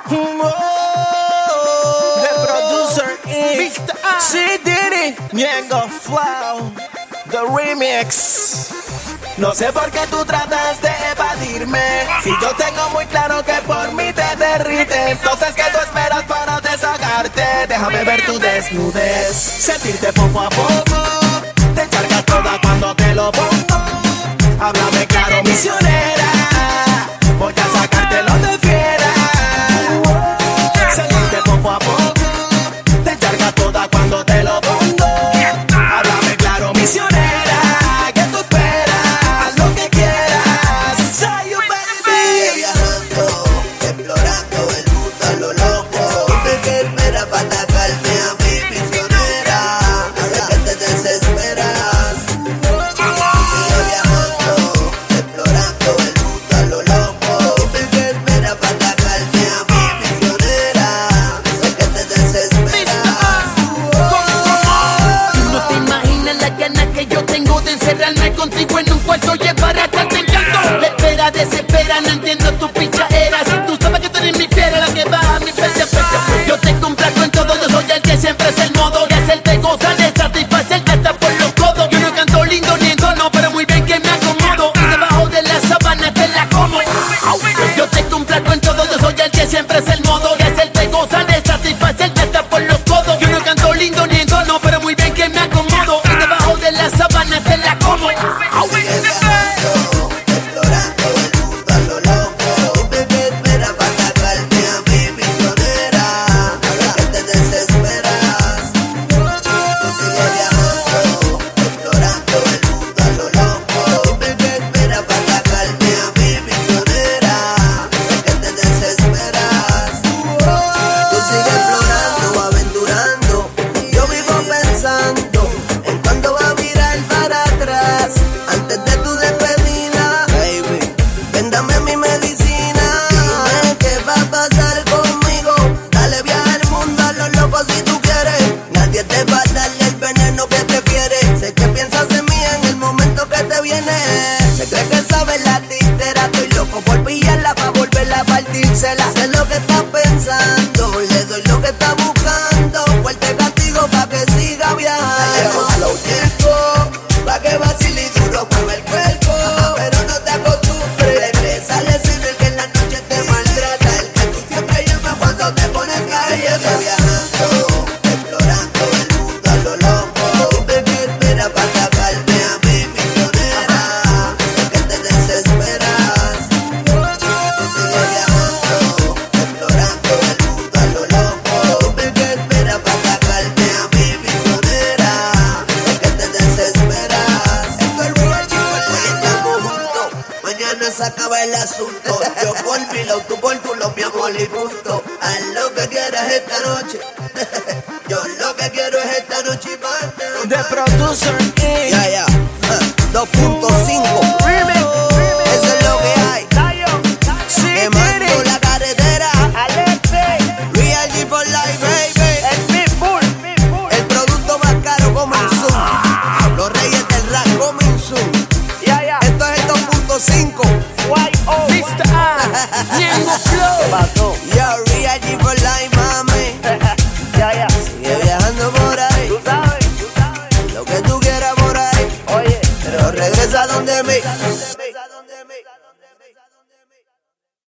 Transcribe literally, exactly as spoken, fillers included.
The Producer Incorporated. C. Diddy, Ñengo Flow, The Remix. No sé por qué tú tratas de evadirme, si yo tengo muy claro que por mí te derrites. Entonces, ¿qué tú esperas para desahogarte? Déjame ver tu desnudez, sentirte poco a poco. Te cargas toda cuando te lo pongo. Háblame claro, misionera, voy a sacártelo de fiera. Sentirte poco a poco. Te cargas toda cuando te lo pongo. Háblame claro, misionera. Contigo en un cuarto llevar a tal te encanto. Espera, desespera, no entiendo tu pichadera. Si tú sabes que tú eres mi fiera, la que va a mi fecha, fecha. Yo te complazco en todo, yo soy el que siempre es el modo de hacerte gozar, de satisfacerte hasta por los codos. Yo no canto lindo ni en tono, pero muy bien que me acomodo. Y debajo de la sábana te la como. Yo te complazco en todo, yo soy el que siempre es el modo de hacerte gozar, de satisfacerte hasta por los codos. Yo no canto lindo ni en tono, pero muy bien que me acomodo. Y debajo de la sábana te la como. Sé lo que está pensando, le doy lo que está buscando. Fuerte castigo pa' que siga viajando. Slow tiempo, pa' que vacile y duro mueve el cuerpo. Pero no te acostumbres, regresa le sirve el que en la noche te maltrata. El que tú siempre llamas cuando te pones caliente. Viajando, explorando el mundo a lo loco. Dime que espera pa' sacarme a mi misionera. Sé que te desesperas, tú sigue viajando. Explorando el mundo a lo loco. Dime que espera pa' sacarme a mi misionera. Sé que te desesperas. Esto es real, hoy estamos juntos, mañana se acaba el asunto. Yo por mi lado, tú por tu lado, mi amor y punto. Haz lo que quieras esta noche. Yo lo que quiero es esta noche y más nada. The Producer Incorporated. Ya, ya, dos punto cinco. Eso es lo que hay. Quemando la carretera. Real G for life, baby. El producto más caro, coming soon. Los reyes del rap, coming soon. Esto es el dos punto cinco. mister A, Ñengo Flow.